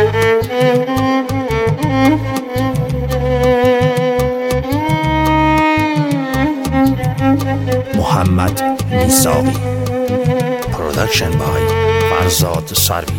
Muhammad Nisawi. Production by Farzad Sarvi.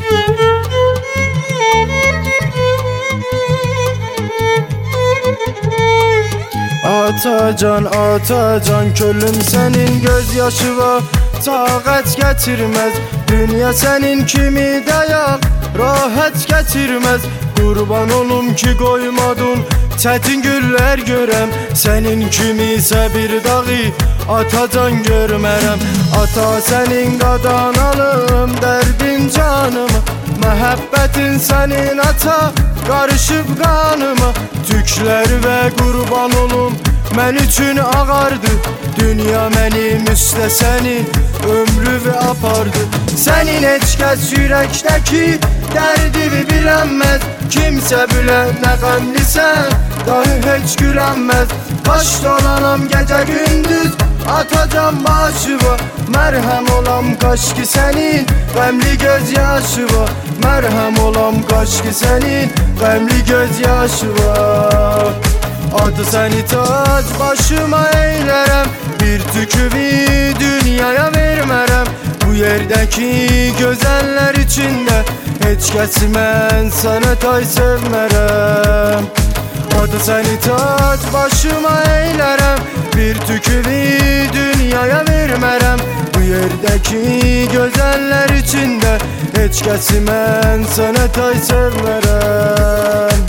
Atacan atacan kölüm senin gözyaşı var, taqət gətirməz. Dünya senin kimi dayak, rahat gətirməz. Qurban olum ki qoymadın çətin güllər görəm. Senin kimi isə bir dağı atacan görmərəm. Ata senin qadan alım dərdin canıma, məhəbbətin senin ata qarışıb qanıma. Tüklər və qurban olum mən üçün ağardı. Dünya mənim üstə sənin ömrü apardı. Sənin heç kəs ürəkdəki dərdini bilənməz. Kimsə bilən nə qəmlisən, dahi heç gülənməz. Baş dolanam gecə gündüz, atacam başıma. Mərhəm olam kaş ki sənin qəmli göz yaşı var. Mərhəm olam kaş ki sənin qəmli göz yaşı var. Adı səni tac başıma eylərəm, bir tüküvi dünyaya vermərəm. Bu yerdəki gözəllər içində heç kəsi mən sənə tay sevmərəm. Adı səni tac başıma eylərəm, bir tüküvi dünyaya vermərəm. Bu yerdəki gözəllər içində heç kəsi mən sənə tay sevmərəm.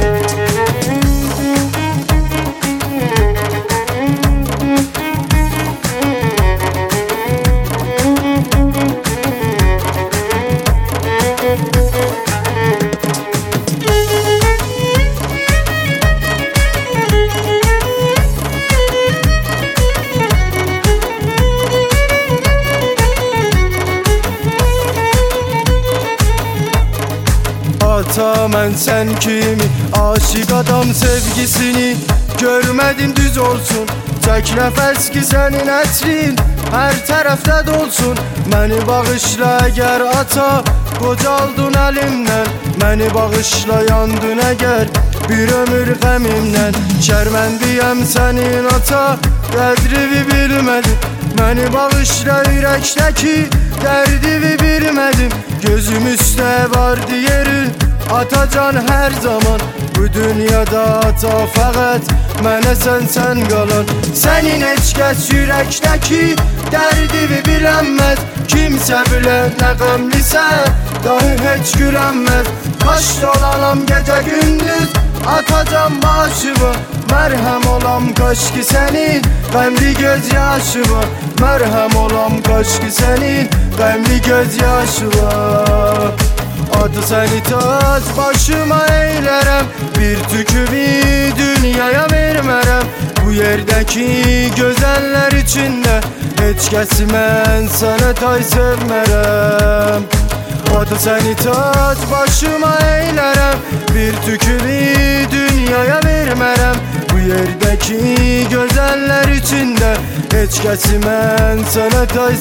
Ata mən sən kimi aşık adam sevgisini görmədim düz olsun. Çək nəfəs ki sənin ətrin hər tərəfdə dolsun. Məni bağışla əgər ata qocaldın əlimdən. Məni bağışla yandın əgər bir ömür qəmimdən. Şərməndiyəm sənin ata qədrimi bilmədim. Məni bağışla ürəkdəki dərdimi bilmədim. Gözüm üstə vardı yerin atacan hər zaman. Bu dünyada ata fəqət mənə sən qalan. Sənin heç kəs ürəkdəki dərdimi bilənməz. Kimsə bilən nə qəmlisən, dahi heç gülənməz. Baş dolanam gecə gündüz, atacam başıma. Mərhəm olam kaş ki sənin qəmli göz yaşı var. Mərhəm olam kaş ki sənin qəmli göz yaşı var. Adı səni tac başıma eylərəm, bir tüküvi dünyaya vermərəm. Bu yerdəki gözəllər içində heç kəsi mən sənə tay sevmərəm. Adı səni tac başıma eylərəm, bir tüküvi dünyaya vermərəm. Bu yerdəki gözəllər içində heç kəsi mən sənə tay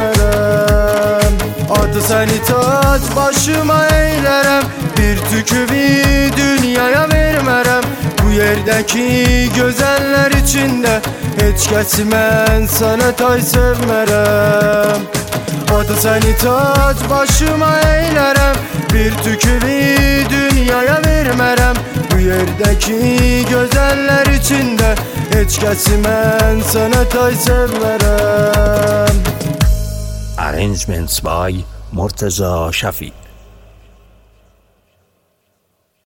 sevmərəm. Adı səni tac başıma eylərəm, bir tüküvi dünyaya vermərəm. Bu yerdəki gözəllər içində heç kəsi mən sənə tay sevmərəm. Adı səni tac başıma eylərəm, bir tüküvi dünyaya vermərəm. Bu yerdəki gözəllər içində heç kəsi mən sənə tay sevmərəm. Arrangements by Murtaza Shafi.